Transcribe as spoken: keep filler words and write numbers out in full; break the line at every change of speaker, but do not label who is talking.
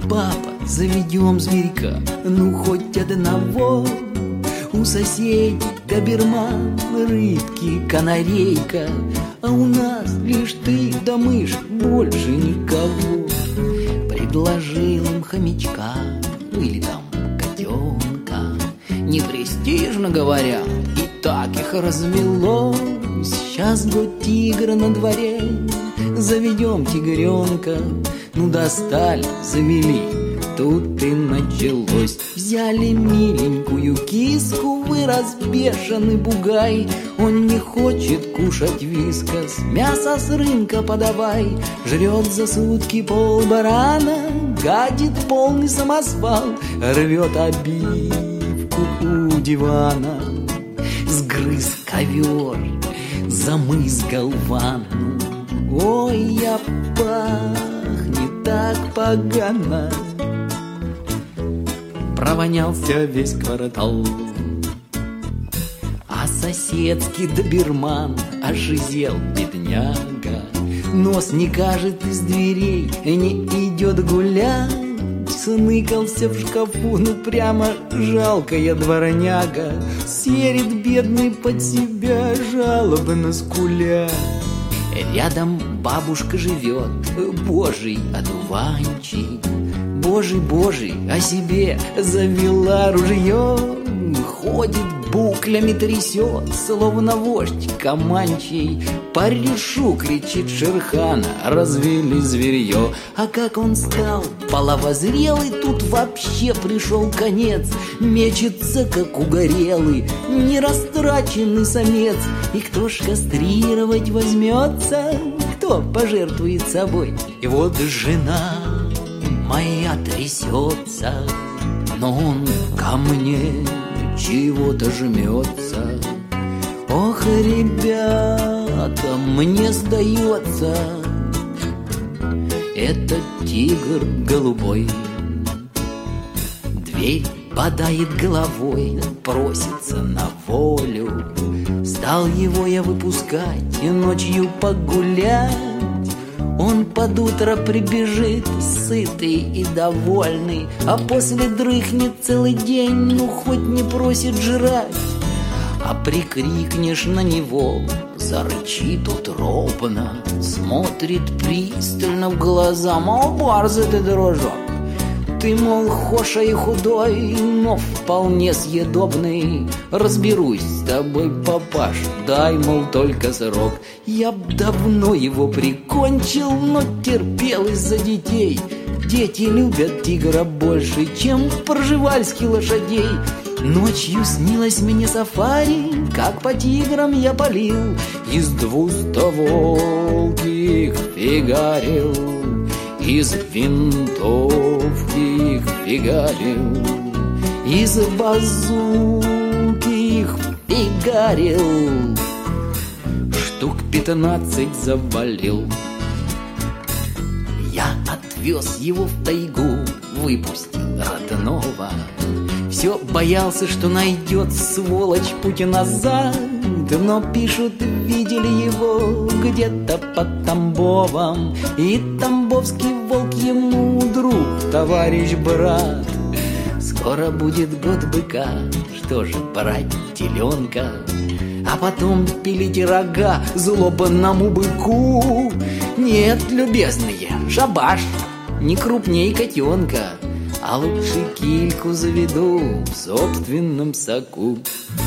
папа, заведем зверька, ну хоть одного. У соседей доберман, рыбки, канарейка, а у нас лишь ты да мышь, больше никого. Предложил им хомячка, ну или там котенка. Не престижно говоря, и так их развелось. Сейчас год тигра на дворе, заведем тигренка. Ну достали, завели, тут и началось. Взяли миленькую киску, вырос бешеный бугай. Он не хочет кушать вискас, мясо с рынка подавай. Жрет за сутки пол барана, гадит полный самосвал. Рвет обивку у дивана, сгрыз ковер, замызгал ванну. Ой, я пахнет так погано, провонялся весь квартал. А соседский доберман ожизел бедняга, нос не кажет из дверей, не идет гулять. Сныкался в шкафу, ну прямо жалкая дворняга. Серит бедный под себя, жалобно скуля. Рядом бабушка живет, божий одуванчик. Божий, божий, о себе завела ружье. Ходит, буклями трясет, словно вождь команчий. Порешу, кричит Шерхана, развели зверье. А как он стал половозрелый, тут вообще пришел конец. Мечется, как угорелый, нерастраченный самец. И кто ж кастрировать возьмется, кто пожертвует собой? И вот жена моя трясется, но он ко мне чего-то жмется. Ох, ребята, мне сдается, это тигр голубой. Дверь бодает головой, просится на волю. Стал его я выпускать и ночью погулять. Он под утро прибежит, сытый и довольный, а после дрыхнет целый день, ну хоть не просит жрать. А прикрикнешь на него, зарычит утробно, смотрит пристально в глаза, мол, борзый ты, дружок. Ты, мол, хоша и худой, но вполне съедобный. Разберусь с тобой, папаш, дай, мол, только срок. Я б давно его прикончил, но терпел из-за детей. Дети любят тигра больше, чем пржевальских лошадей. Ночью снилось мне сафари, как по тиграм я палил, из двустволки их фигарил, из винтовки их фигарил, из базуки их фигарил, штук пятнадцать завалил. Я отвез его в тайгу, выпустил родного. Все боялся, что найдет сволочь путь назад. Но пишут, видели его где-то под Тамбовом. И тамбовский волк ему друг, товарищ, брат. Скоро будет год быка, что же брать теленка, а потом пилить рога злобному быку. Нет, любезные, шабаш, не крупней котенка, а лучше кильку заведу в собственном соку.